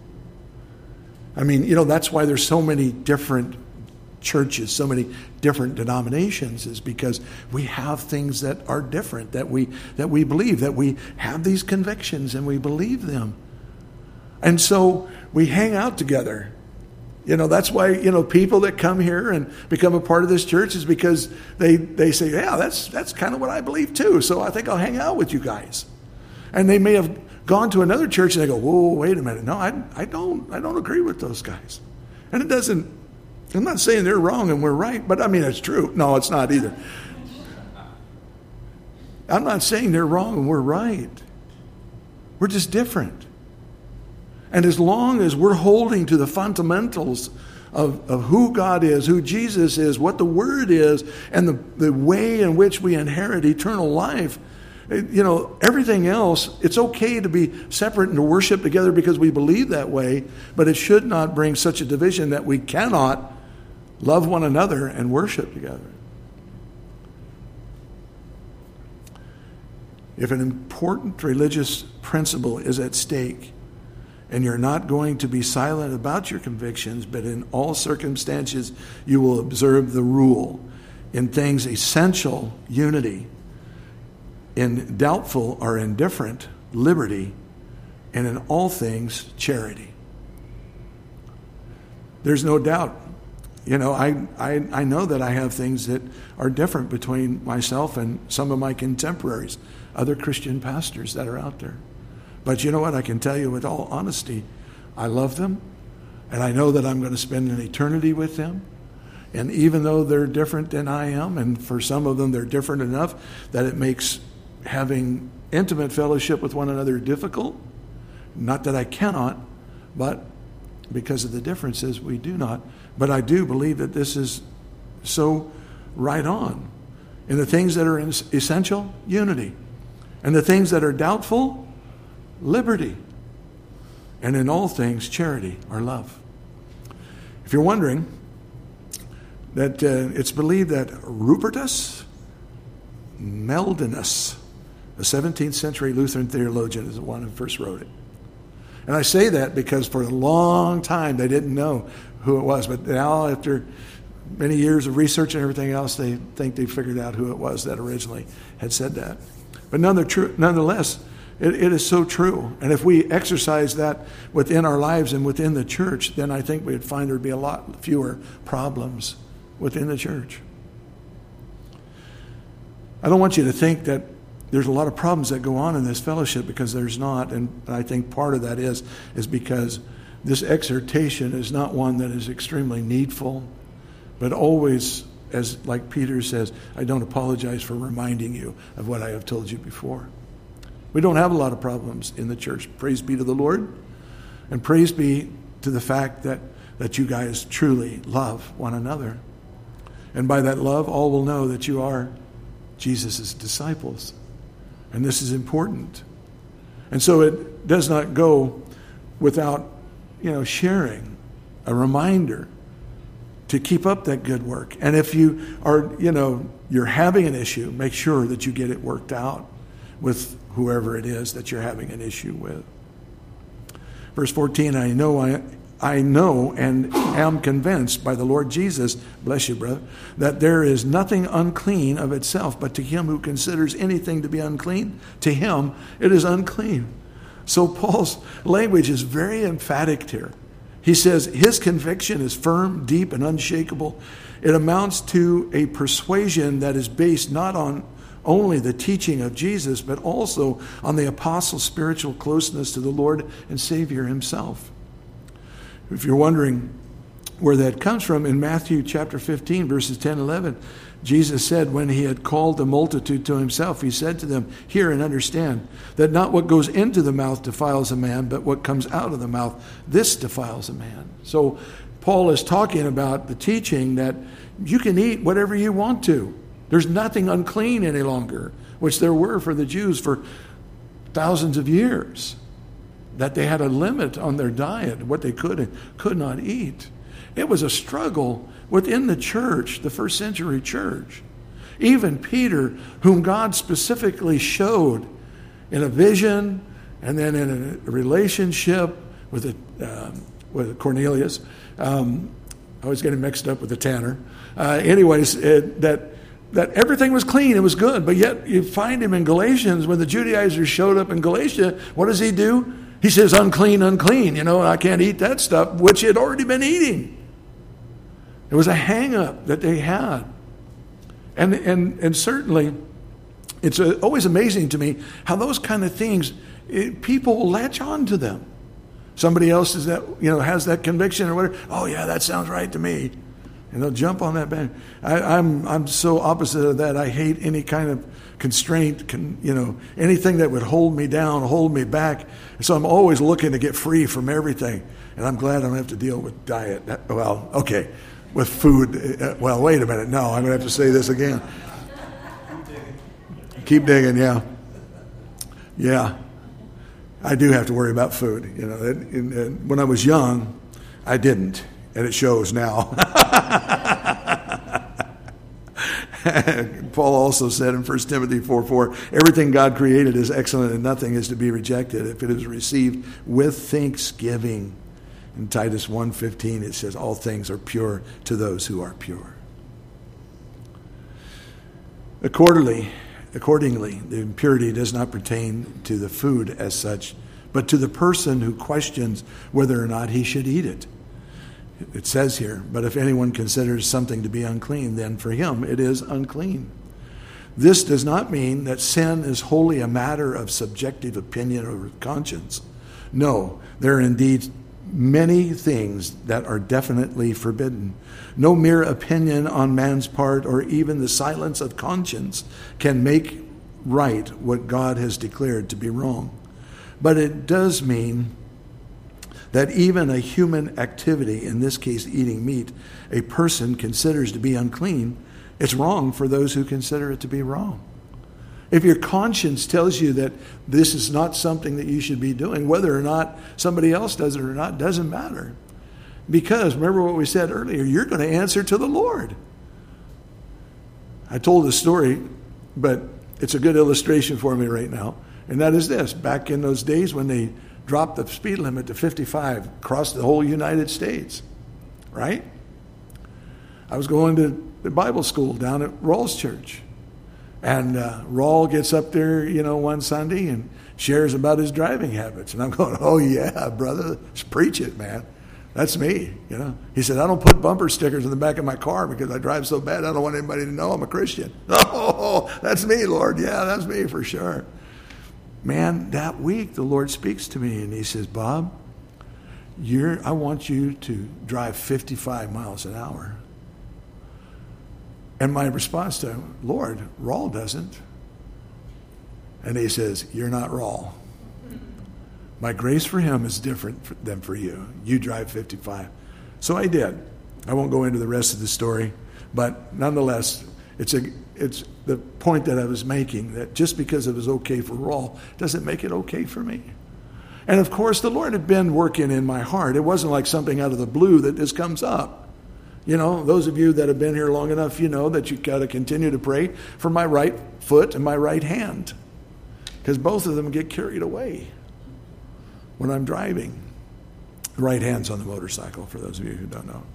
I mean, that's why there's so many different churches, so many different denominations, is because we have things that are different, that we believe, that we have these convictions and we believe them. And so we hang out together. That's why, people that come here and become a part of this church is because they say, yeah, that's kind of what I believe too. So I think I'll hang out with you guys. And they may have gone to another church and they go, whoa, wait a minute. No, I don't agree with those guys. And I'm not saying they're wrong and we're right, but I mean, it's true. No, it's not either. I'm not saying they're wrong and we're right. We're just different. And as long as we're holding to the fundamentals of who God is, who Jesus is, what the Word is, and the way in which we inherit eternal life, everything else, it's okay to be separate and to worship together because we believe that way, but it should not bring such a division that we cannot love one another and worship together. If an important religious principle is at stake, and you're not going to be silent about your convictions, but in all circumstances you will observe the rule. In things essential, unity. In doubtful or indifferent, liberty. And in all things, charity. There's no doubt. I know that I have things that are different between myself and some of my contemporaries, other Christian pastors that are out there. But you know what? I can tell you with all honesty, I love them, and I know that I'm going to spend an eternity with them. And even though they're different than I am, and for some of them they're different enough that it makes having intimate fellowship with one another difficult, not that I cannot, but because of the differences, we do not. But I do believe that this is so right on. In the things that are essential, unity. And the things that are doubtful, liberty. And in all things, charity or love. If you're wondering, that it's believed that Rupertus Meldinus, a 17th century Lutheran theologian, is the one who first wrote it. And I say that because for a long time they didn't know who it was. But now, after many years of research and everything else, they think they figured out who it was that originally had said that. But nonetheless, it is so true. And if we exercise that within our lives and within the church, then I think we'd find there'd be a lot fewer problems within the church. I don't want you to think that there's a lot of problems that go on in this fellowship because there's not. And I think part of that is because this exhortation is not one that is extremely needful, but always, as like Peter says, I don't apologize for reminding you of what I have told you before. We don't have a lot of problems in the church. Praise be to the Lord. And praise be to the fact that you guys truly love one another. And by that love, all will know that you are Jesus' disciples. And this is important. And so it does not go without, sharing a reminder to keep up that good work. And if you are, you're having an issue, make sure that you get it worked out with whoever it is that you're having an issue with. Verse 14, I know and am convinced by the Lord Jesus, bless you, brother, that there is nothing unclean of itself, but to him who considers anything to be unclean, to him it is unclean. So Paul's language is very emphatic here. He says his conviction is firm, deep, and unshakable. It amounts to a persuasion that is based not on only the teaching of Jesus, but also on the apostle's spiritual closeness to the Lord and Savior himself. If you're wondering where that comes from, in Matthew chapter 15, verses 10 and 11, Jesus said when he had called the multitude to himself, he said to them, hear and understand that not what goes into the mouth defiles a man, but what comes out of the mouth, this defiles a man. So Paul is talking about the teaching that you can eat whatever you want to. There's nothing unclean any longer, which there were for the Jews for thousands of years, that they had a limit on their diet, what they could and could not eat. It was a struggle within the church, the first century church. Even Peter, whom God specifically showed in a vision and then in a relationship with Cornelius, I was getting mixed up with the tanner. That everything was clean, it was good, but yet you find him in Galatians when the Judaizers showed up in Galatia. What does he do? He says, unclean, unclean, and I can't eat that stuff, which he had already been eating. It was a hang-up that they had. And certainly, it's always amazing to me how those kind of things, people will latch on to them. Somebody else has that conviction or whatever. Oh, yeah, that sounds right to me. And they'll jump on that band. I'm so opposite of that. I hate any kind of constraint, anything that would hold me down, hold me back. And so I'm always looking to get free from everything. And I'm glad I don't have to deal with diet. With food. Wait a minute. No, I'm going to have to say this again. Keep digging, yeah. Yeah. I do have to worry about food. When I was young, I didn't. And it shows now. Paul also said in 1 Timothy 4:4, everything God created is excellent and nothing is to be rejected if it is received with thanksgiving. In Titus 1:15 it says all things are pure to those who are pure. Accordingly, the impurity does not pertain to the food as such, but to the person who questions whether or not he should eat it. It says here, but if anyone considers something to be unclean, then for him it is unclean. This does not mean that sin is wholly a matter of subjective opinion or conscience. No, there are indeed many things that are definitely forbidden. No mere opinion on man's part or even the silence of conscience can make right what God has declared to be wrong. But it does mean that even a human activity, in this case eating meat, a person considers to be unclean, it's wrong for those who consider it to be wrong. If your conscience tells you that this is not something that you should be doing, whether or not somebody else does it or not, doesn't matter. Because, remember what we said earlier, you're going to answer to the Lord. I told this story, but it's a good illustration for me right now. And that is this. Back in those days when they dropped the speed limit to 55 across the whole United States, right? I was going to the Bible school down at Rawls Church. And Rawl gets up there, one Sunday and shares about his driving habits. And I'm going, oh, yeah, brother, let's preach it, man. That's me, you know. He said, I don't put bumper stickers in the back of my car because I drive so bad I don't want anybody to know I'm a Christian. Oh, that's me, Lord. Yeah, that's me for sure. Man, that week the Lord speaks to me and he says, Bob, I want you to drive 55 miles an hour. And my response to him, Lord, Raul doesn't. And he says, you're not Raul. My grace for him is different than for you. You drive 55. So I did. I won't go into the rest of the story, but nonetheless, it's the point that I was making, that just because it was okay for Raul doesn't make it okay for me. And of course, the Lord had been working in my heart. It wasn't like something out of the blue that just comes up. You know, those of you that have been here long enough, you know that you got to continue to pray for my right foot and my right hand, because both of them get carried away when I'm driving. The right hand's on the motorcycle, for those of you who don't know.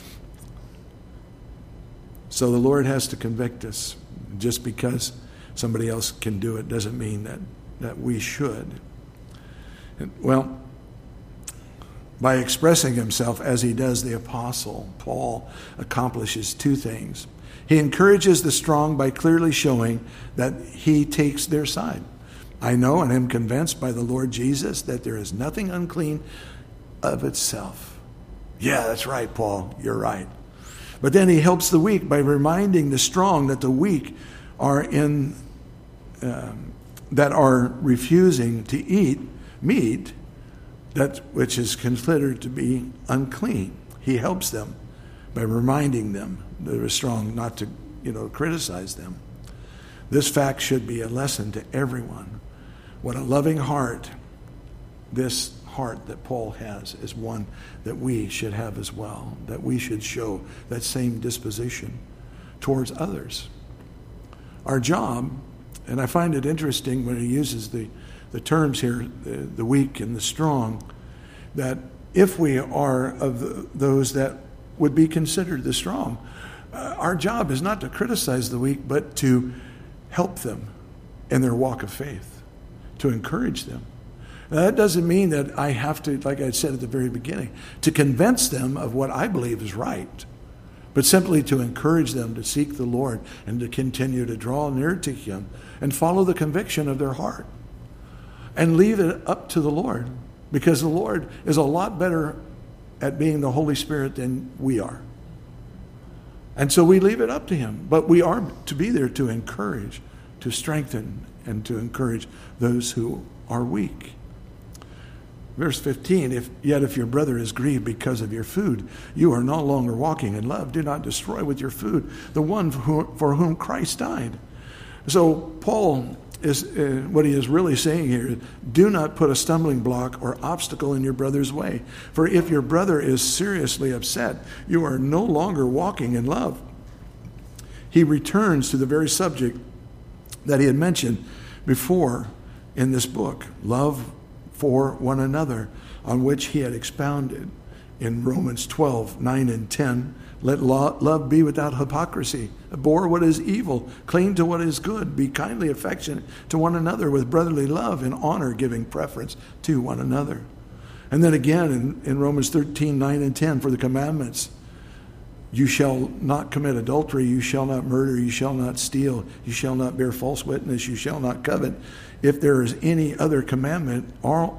So the Lord has to convict us. Just because somebody else can do it doesn't mean that we should. Well, by expressing himself as he does, the apostle Paul accomplishes two things. He encourages the strong by clearly showing that he takes their side. I know and am convinced by the Lord Jesus that there is nothing unclean of itself. Yeah, that's right, Paul. You're right. But then he helps the weak by reminding the strong that the weak are that are refusing to eat meat that which is considered to be unclean. He helps them by reminding them that are strong not to, criticize them. This fact should be a lesson to everyone. What a loving heart, this heart that Paul has, is one that we should have as well, that we should show that same disposition towards others. Our job, and I find it interesting when he uses the terms here, the weak and the strong, that if we are of those that would be considered the strong, our job is not to criticize the weak, but to help them in their walk of faith, to encourage them. Now, that doesn't mean that I have to, like I said at the very beginning, to convince them of what I believe is right, but simply to encourage them to seek the Lord and to continue to draw near to Him and follow the conviction of their heart and leave it up to the Lord, because the Lord is a lot better at being the Holy Spirit than we are. And so we leave it up to Him, but we are to be there to encourage, to strengthen, and to encourage those who are weak. Verse 15, if your brother is grieved because of your food, you are no longer walking in love. Do not destroy with your food the one for whom Christ died. So Paul is what he is really saying here: do not put a stumbling block or obstacle in your brother's way. For if your brother is seriously upset, you are no longer walking in love. He returns to the very subject that he had mentioned before in this book, love for one another, on which he had expounded in Romans 12, 9 and 10. Let love be without hypocrisy. Abhor what is evil. Cling to what is good. Be kindly affectionate to one another with brotherly love and honor, giving preference to one another. And then again in Romans 13, 9 and 10, for the commandments: you shall not commit adultery, you shall not murder, you shall not steal, you shall not bear false witness, you shall not covet. If there is any other commandment, are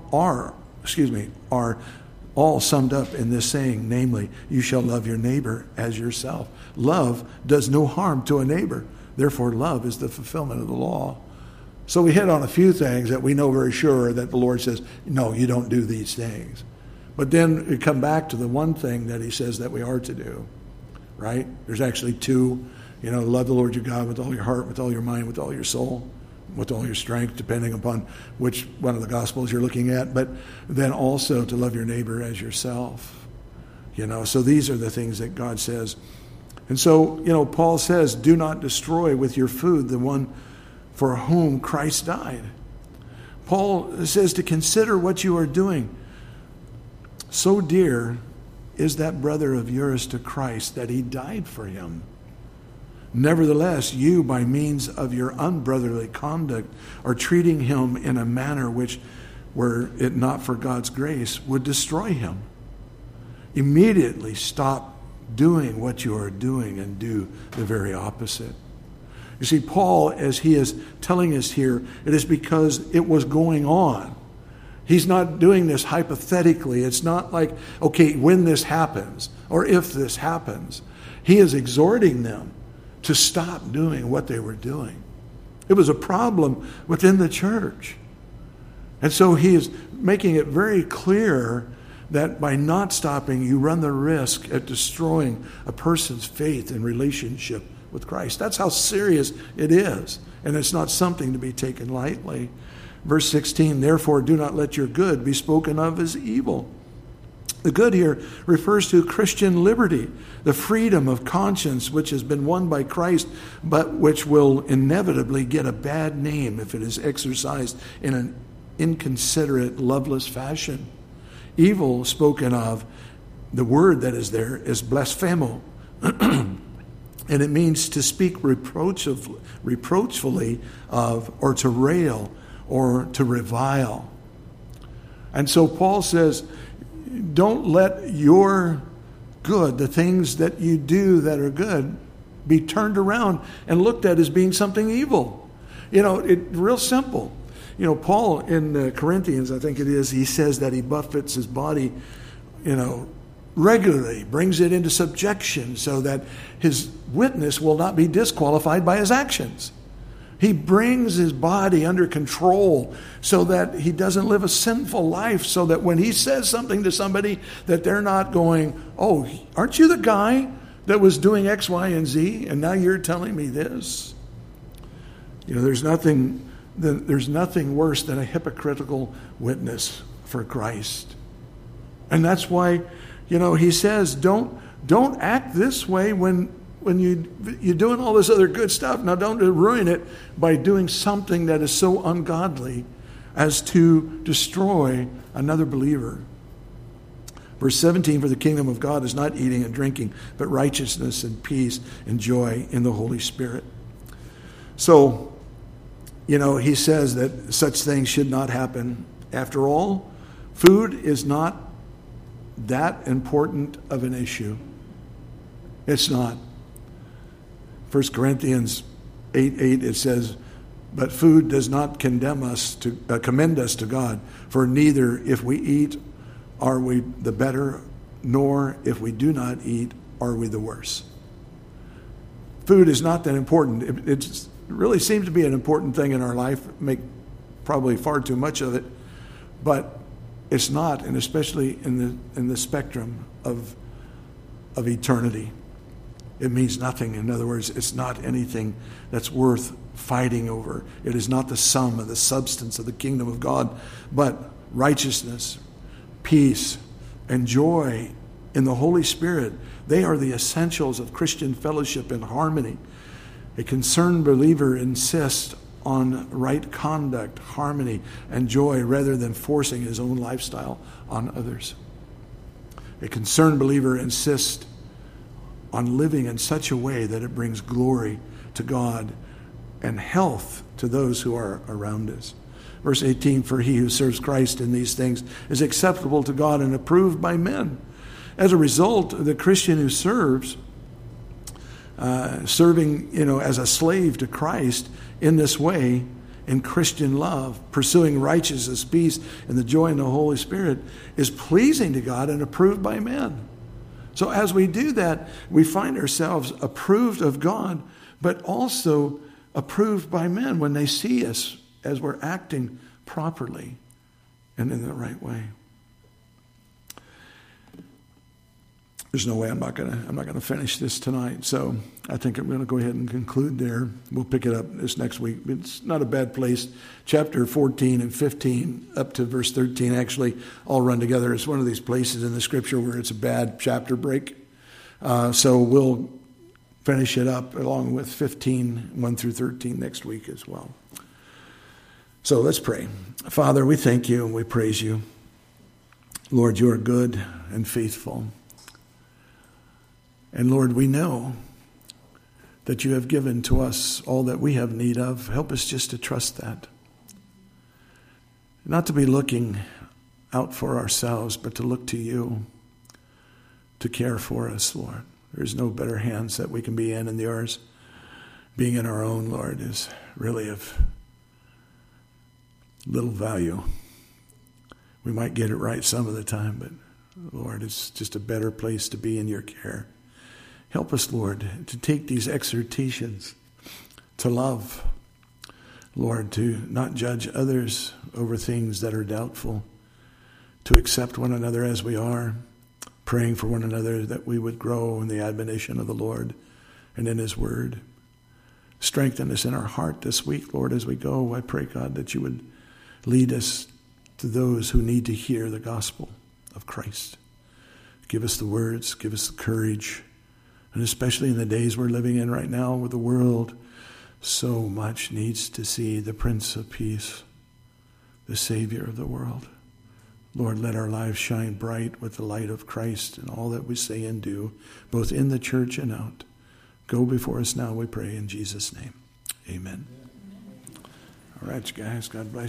all summed up in this saying, namely, you shall love your neighbor as yourself. Love does no harm to a neighbor. Therefore, love is the fulfillment of the law. So we hit on a few things that we know very sure that the Lord says, no, you don't do these things. But then we come back to the one thing that He says that we are to do, right? There's actually two. Love the Lord your God with all your heart, with all your mind, with all your soul, with all your strength, depending upon which one of the Gospels you're looking at, but then also to love your neighbor as yourself. So these are the things that God says. And so, Paul says, do not destroy with your food the one for whom Christ died. Paul says to consider what you are doing. So dear is that brother of yours to Christ that he died for him. Nevertheless, you, by means of your unbrotherly conduct, are treating him in a manner which, were it not for God's grace, would destroy him. immediately stop doing what you are doing and do the very opposite. You see, Paul, as he is telling us here, it is because it was going on. He's not doing this hypothetically. It's not like, okay, when this happens or if this happens. He is exhorting them to stop doing what they were doing. It was a problem within the church. And so he is making it very clear that by not stopping, you run the risk at destroying a person's faith and relationship with Christ. That's how serious it is. And it's not something to be taken lightly. Verse 16, therefore do not let your good be spoken of as evil. The good here refers to Christian liberty, the freedom of conscience which has been won by Christ, but which will inevitably get a bad name if it is exercised in an inconsiderate, loveless fashion. Evil spoken of, the word that is there is blasphemo. And it means to speak reproachfully of, or to rail, or to revile. And so Paul says, don't let your good, the things that you do that are good, be turned around and looked at as being something evil. Real simple. Paul in Corinthians, I think it is, he says that he buffets his body, regularly, brings it into subjection so that his witness will not be disqualified by his actions. He brings his body under control so that he doesn't live a sinful life, so that when he says something to somebody that they're not going, oh, aren't you the guy that was doing X, Y, and Z, and now you're telling me this? There's nothing worse than a hypocritical witness for Christ. And that's why, he says, don't act this way when you're doing all this other good stuff. Now don't ruin it by doing something that is so ungodly as to destroy another believer. Verse 17, for the kingdom of God is not eating and drinking, but righteousness and peace and joy in the Holy Spirit. So, he says that such things should not happen. After all, food is not that important of an issue. It's not. 1 Corinthians 8:8, it says, but food does not commend us to God, for neither if we eat are we the better, nor if we do not eat are we the worse. Food is not that important. It really seems to be an important thing in our life. Make probably far too much of it, but it's not, and especially in the spectrum of eternity. It means nothing. In other words, it's not anything that's worth fighting over. It is not the sum of the substance of the kingdom of God, but righteousness, peace, and joy in the Holy Spirit. They are the essentials of Christian fellowship and harmony. A concerned believer insists on right conduct, harmony, and joy rather than forcing his own lifestyle on others. A concerned believer insists on living in such a way that it brings glory to God and health to those who are around us. Verse 18, for he who serves Christ in these things is acceptable to God and approved by men. As a result, the Christian who serves, serving as a slave to Christ in this way, in Christian love, pursuing righteousness, peace, and the joy in the Holy Spirit, is pleasing to God and approved by men. So as we do that, we find ourselves approved of God, but also approved by men when they see us as we're acting properly and in the right way. There's no way I'm not gonna finish this tonight. So I think I'm going to go ahead and conclude there. We'll pick it up this next week. It's not a bad place. Chapter 14 and 15 up to verse 13 actually all run together. It's one of these places in the Scripture where it's a bad chapter break. So we'll finish it up along with 15, 1 through 13 next week as well. So let's pray. Father, we thank you and we praise you. Lord, you are good and faithful. And Lord, we know that you have given to us all that we have need of. Help us just to trust that. Not to be looking out for ourselves, but to look to you. to care for us, Lord. There's no better hands that we can be in than yours. Being in our own, Lord, is really of little value. We might get it right some of the time, but Lord, it's just a better place to be in your care. Help us, Lord, to take these exhortations to love, Lord, to not judge others over things that are doubtful, to accept one another as we are, praying for one another that we would grow in the admonition of the Lord and in his word. Strengthen us in our heart this week, Lord, as we go. I pray, God, that you would lead us to those who need to hear the gospel of Christ. Give us the words, give us the courage, and especially in the days we're living in right now where the world so much needs to see the Prince of Peace, the Savior of the world. Lord, let our lives shine bright with the light of Christ in all that we say and do, both in the church and out. Go before us now, we pray, in Jesus' name. Amen. All right, you guys, God bless you.